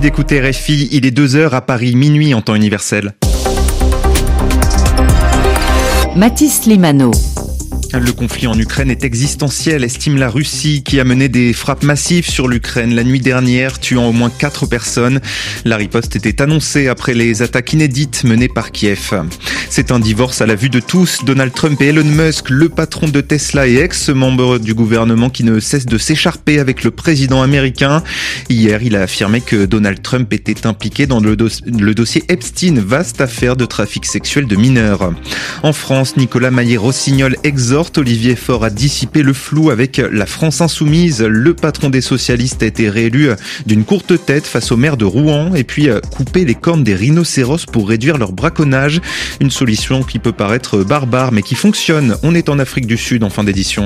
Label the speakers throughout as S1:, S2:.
S1: d'écouter RFI, il est 2h à Paris, minuit en temps universel.
S2: Mathis Limano.
S1: Le conflit en Ukraine est existentiel, estime la Russie, qui a mené des frappes massives sur l'Ukraine la nuit dernière, tuant au moins 4 personnes. La riposte était annoncée après les attaques inédites menées par Kiev. C'est un divorce à la vue de tous. Donald Trump et Elon Musk, le patron de Tesla et ex-membre du gouvernement qui ne cesse de s'écharper avec le président américain. Hier, il a affirmé que Donald Trump était impliqué dans le dossier Epstein, vaste affaire de trafic sexuel de mineurs. En France, Nicolas Maillé-Rossignol exhorte Olivier Faure à dissiper le flou avec la France insoumise. Le patron des socialistes a été réélu d'une courte tête face au maire de Rouen et puis couper les cornes des rhinocéros pour réduire leur braconnage. Une solution qui peut paraître barbare mais qui fonctionne. On est en Afrique du Sud en fin d'édition.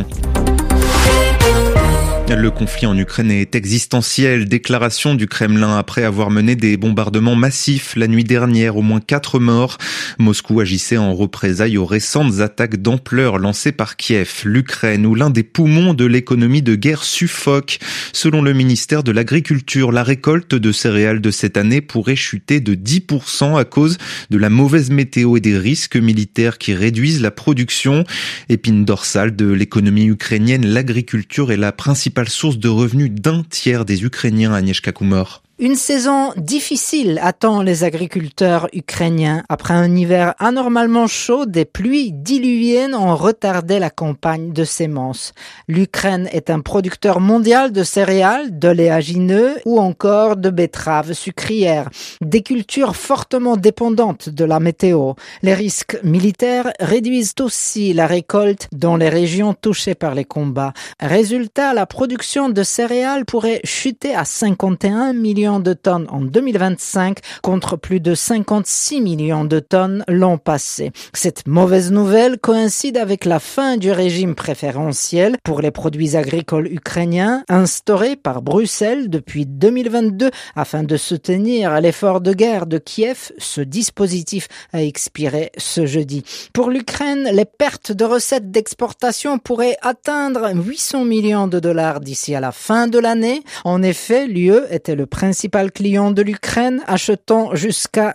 S1: Le conflit en Ukraine est existentiel. Déclaration du Kremlin après avoir mené des bombardements massifs la nuit dernière, au moins 4 morts. Moscou agissait en représailles aux récentes attaques d'ampleur lancées par Kiev. L'Ukraine, où l'un des poumons de l'économie de guerre suffoque. Selon le ministère de l'Agriculture, la récolte de céréales de cette année pourrait chuter de 10% à cause de la mauvaise météo et des risques militaires qui réduisent la production. Épine dorsale de l'économie ukrainienne, l'agriculture est la principale source de revenus d'un tiers des Ukrainiens, Agnieszka Kumor.
S3: Une saison difficile attend les agriculteurs ukrainiens. Après un hiver anormalement chaud, des pluies diluviennes ont retardé la campagne de semences. L'Ukraine est un producteur mondial de céréales, d'oléagineux ou encore de betteraves sucrières. Des cultures fortement dépendantes de la météo. Les risques militaires réduisent aussi la récolte dans les régions touchées par les combats. Résultat, la production de céréales pourrait chuter à 51 millions de tonnes en 2025 contre plus de 56 millions de tonnes l'an passé. Cette mauvaise nouvelle coïncide avec la fin du régime préférentiel pour les produits agricoles ukrainiens instauré par Bruxelles depuis 2022 afin de soutenir l'effort de guerre de Kiev. Ce dispositif a expiré ce jeudi. Pour l'Ukraine, les pertes de recettes d'exportation pourraient atteindre 800 millions de dollars d'ici à la fin de l'année. En effet, l'UE était le principal client de l'Ukraine, achetant jusqu'à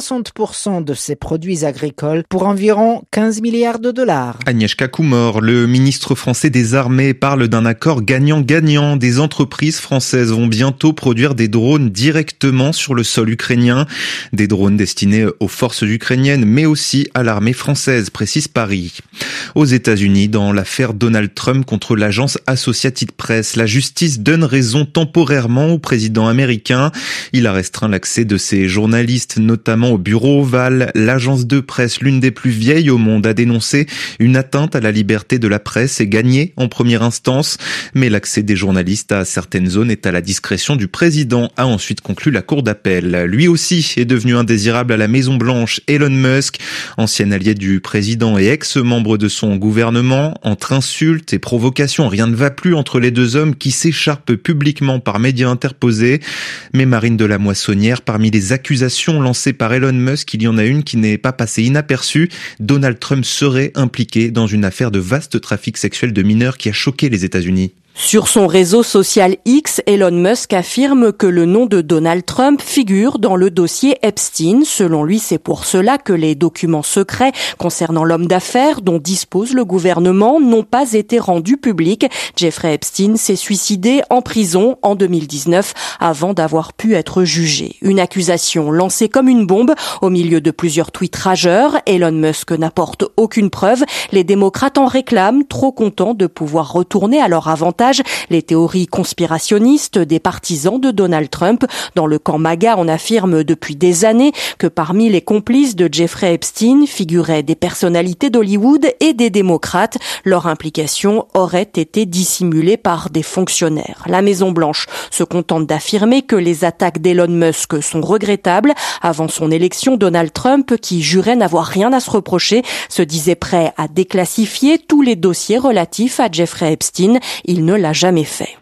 S3: 60% de ses produits agricoles pour environ 15 milliards de dollars.
S1: Agnieszka Kumor, le ministre français des Armées, parle d'un accord gagnant-gagnant. Des entreprises françaises vont bientôt produire des drones directement sur le sol ukrainien. Des drones destinés aux forces ukrainiennes, mais aussi à l'armée française, précise Paris. Aux États-Unis, dans l'affaire Donald Trump contre l'agence Associated Press, la justice donne raison temporairement au président américain. Il a restreint l'accès de ses journalistes, notamment au bureau ovale. L'agence de presse, l'une des plus vieilles au monde, a dénoncé une atteinte à la liberté de la presse et gagné en première instance. Mais l'accès des journalistes à certaines zones est à la discrétion du président, a ensuite conclu la cour d'appel. Lui aussi est devenu indésirable à la Maison-Blanche. Elon Musk, ancien allié du président et ex-membre de son gouvernement, entre insultes et provocations, rien ne va plus entre les deux hommes qui s'écharpent publiquement par médias interposés. Mais Marine de la Moissonnière, parmi les accusations lancées par Elon Musk, il y en a une qui n'est pas passée inaperçue. Donald Trump serait impliqué dans une affaire de vaste trafic sexuel de mineurs qui a choqué les États-Unis.
S4: Sur son réseau social X, Elon Musk affirme que le nom de Donald Trump figure dans le dossier Epstein. Selon lui, c'est pour cela que les documents secrets concernant l'homme d'affaires dont dispose le gouvernement n'ont pas été rendus publics. Jeffrey Epstein s'est suicidé en prison en 2019 avant d'avoir pu être jugé. Une accusation lancée comme une bombe au milieu de plusieurs tweets rageurs. Elon Musk n'apporte aucune preuve. Les démocrates en réclament, trop contents de pouvoir retourner à leur avantage les théories conspirationnistes des partisans de Donald Trump. Dans le camp MAGA, on affirme depuis des années que parmi les complices de Jeffrey Epstein figuraient des personnalités d'Hollywood et des démocrates. Leur implication aurait été dissimulée par des fonctionnaires. La Maison-Blanche se contente d'affirmer que les attaques d'Elon Musk sont regrettables. Avant son élection, Donald Trump, qui jurait n'avoir rien à se reprocher, se disait prêt à déclassifier tous les dossiers relatifs à Jeffrey Epstein. Il ne l'a jamais fait.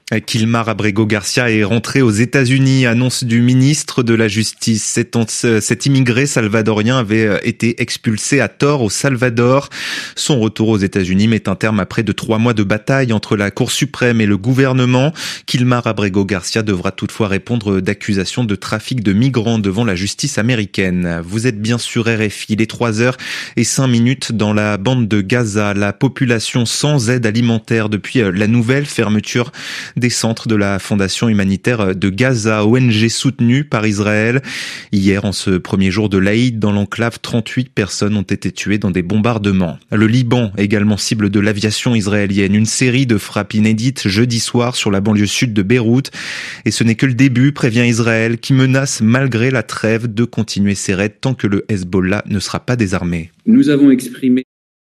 S1: Kilmar Abrego Garcia est rentré aux États-Unis, annonce du ministre de la Justice. Cet immigré salvadorien avait été expulsé à tort au Salvador. Son retour aux États-Unis met un terme à près de 3 mois de bataille entre la Cour suprême et le gouvernement. Kilmar Abrego Garcia devra toutefois répondre d'accusations de trafic de migrants devant la justice américaine. Vous êtes bien sur RFI, il est 3h05 dans la bande de Gaza. La population sans aide alimentaire depuis la nouvelle fermeture des centres de la Fondation humanitaire de Gaza, ONG soutenue par Israël. Hier, en ce premier jour de l'Aïd, dans l'enclave, 38 personnes ont été tuées dans des bombardements. Le Liban, également cible de l'aviation israélienne. Une série de frappes inédites jeudi soir sur la banlieue sud de Beyrouth. Et ce n'est que le début, prévient Israël, qui menace, malgré la trêve, de continuer ses raids tant que le Hezbollah ne sera pas désarmé.
S5: Nous avons exprimé...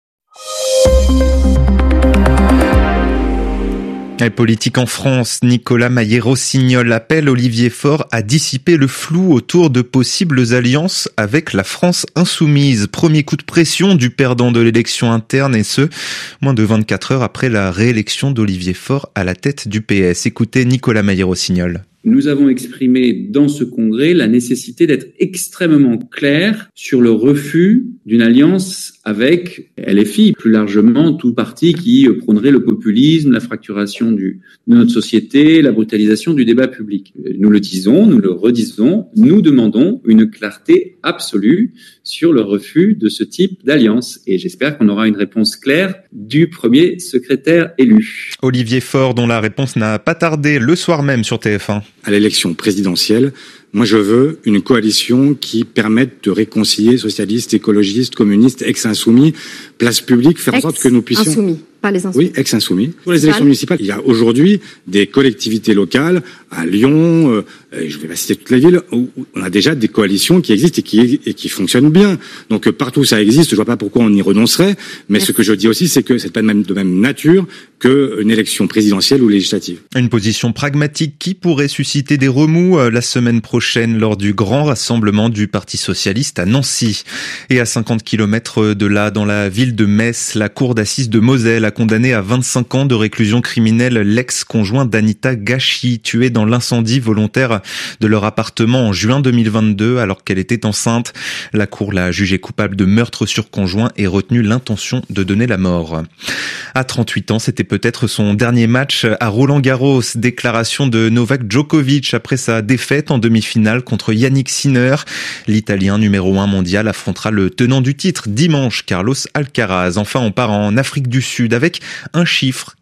S1: Politique en France, Nicolas Maillé-Rossignol appelle Olivier Faure à dissiper le flou autour de possibles alliances avec la France insoumise. Premier coup de pression du perdant de l'élection interne et ce, moins de 24 heures après la réélection d'Olivier Faure à la tête du PS. Écoutez Nicolas Maillé-Rossignol.
S5: Nous avons exprimé dans ce congrès la nécessité d'être extrêmement clair sur le refus d'une alliance avec LFI, plus largement tout parti qui prônerait le populisme, la fracturation de notre société, la brutalisation du débat public. Nous le disons, nous le redisons, nous demandons une clarté absolue sur le refus de ce type d'alliance. Et j'espère qu'on aura une réponse claire du premier secrétaire élu.
S1: Olivier Faure, dont la réponse n'a pas tardé le soir même sur TF1.
S6: À l'élection présidentielle, moi je veux une coalition qui permette de réconcilier socialistes, écologistes, communistes, ex-insoumis, place publique, faire en sorte que nous puissions...
S7: Insoumis, pas les insoumis.
S6: Oui, ex-insoumis. Pour les élections municipales, il y a aujourd'hui des collectivités locales, à Lyon, je vais pas citer toutes les villes, où on a déjà des coalitions qui existent et qui fonctionnent bien. Donc partout ça existe, je vois pas pourquoi on y renoncerait, mais ce que je dis aussi, c'est que c'est pas de même nature qu'une élection présidentielle ou législative.
S1: Une position pragmatique qui pourrait susciter des remous la semaine prochaine lors du grand rassemblement du Parti socialiste à Nancy. Et à 50 km de là, dans la ville de Metz, la cour d'assises de Moselle a condamné à 25 ans de réclusion criminelle l'ex-conjoint d'Anita Gachy, tuée dans l'incendie volontaire de leur appartement en juin 2022 alors qu'elle était enceinte. La cour l'a jugée coupable de meurtre sur conjoint et retenu l'intention de donner la mort. À 38 ans, c'était peut-être son dernier match à Roland-Garros. Déclaration de Novak Djokovic après sa défaite en demi-finale contre Yannick Sinner. L'Italien numéro 1 mondial affrontera le tenant du titre dimanche, Carlos Alcaraz. Enfin, on part en Afrique du Sud avec un chiffre,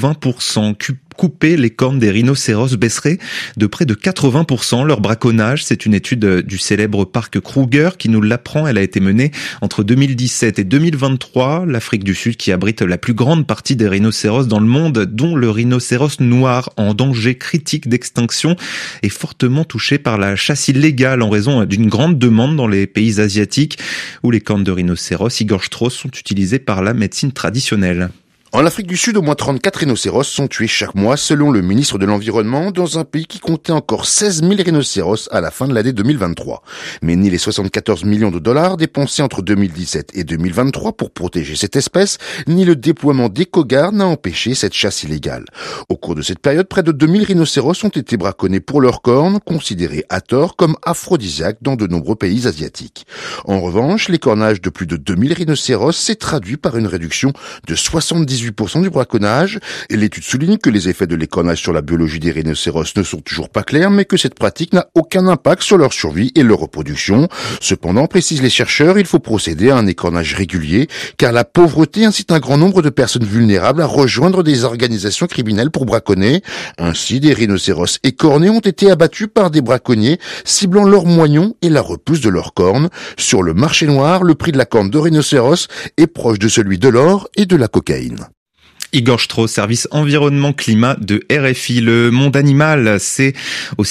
S1: 80%. Couper les cornes des rhinocéros baisserait de près de 80% leur braconnage. C'est une étude du célèbre parc Kruger qui nous l'apprend. Elle a été menée entre 2017 et 2023. L'Afrique du Sud qui abrite la plus grande partie des rhinocéros dans le monde, dont le rhinocéros noir en danger critique d'extinction, est fortement touché par la chasse illégale en raison d'une grande demande dans les pays asiatiques où les cornes de rhinocéros, Igor Strauss, sont utilisées par la médecine traditionnelle.
S8: En Afrique du Sud, au moins 34 rhinocéros sont tués chaque mois, selon le ministre de l'Environnement, dans un pays qui comptait encore 16 000 rhinocéros à la fin de l'année 2023. Mais ni les 74 millions de dollars dépensés entre 2017 et 2023 pour protéger cette espèce, ni le déploiement d'éco-gardes n'a empêché cette chasse illégale. Au cours de cette période, près de 2000 rhinocéros ont été braconnés pour leurs cornes, considérés à tort comme aphrodisiaques dans de nombreux pays asiatiques. En revanche, l'écornage de plus de 2000 rhinocéros s'est traduit par une réduction de 78% du braconnage, et l'étude souligne que les effets de l'écornage sur la biologie des rhinocéros ne sont toujours pas clairs, mais que cette pratique n'a aucun impact sur leur survie et leur reproduction. Cependant, précisent les chercheurs, il faut procéder à un écornage régulier, car la pauvreté incite un grand nombre de personnes vulnérables à rejoindre des organisations criminelles pour braconner. Ainsi, des rhinocéros écornés ont été abattus par des braconniers, ciblant leurs moignons et la repousse de leurs cornes. Sur le marché noir, le prix de la corne de rhinocéros est proche de celui de l'or et de la cocaïne.
S1: Igor Strauss, service environnement climat de RFI. Le monde animal, c'est aussi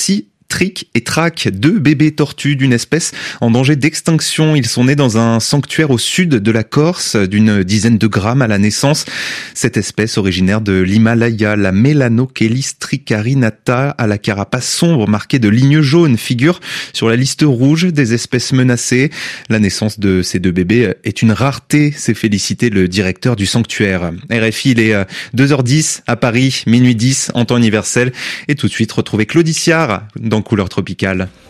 S1: Trick et Track, 2 bébés tortues d'une espèce en danger d'extinction. Ils sont nés dans un sanctuaire au sud de la Corse, d'une dizaine de grammes à la naissance. Cette espèce originaire de l'Himalaya, la Melanochelys tricarinata, à la carapace sombre marquée de lignes jaunes, figure sur la liste rouge des espèces menacées. La naissance de ces 2 bébés est une rareté, s'est félicité le directeur du sanctuaire. RFI, il est 2h10 à Paris, minuit 10 en temps universel. Et tout de suite, retrouvez Claude Siard dans Couleurs tropicales.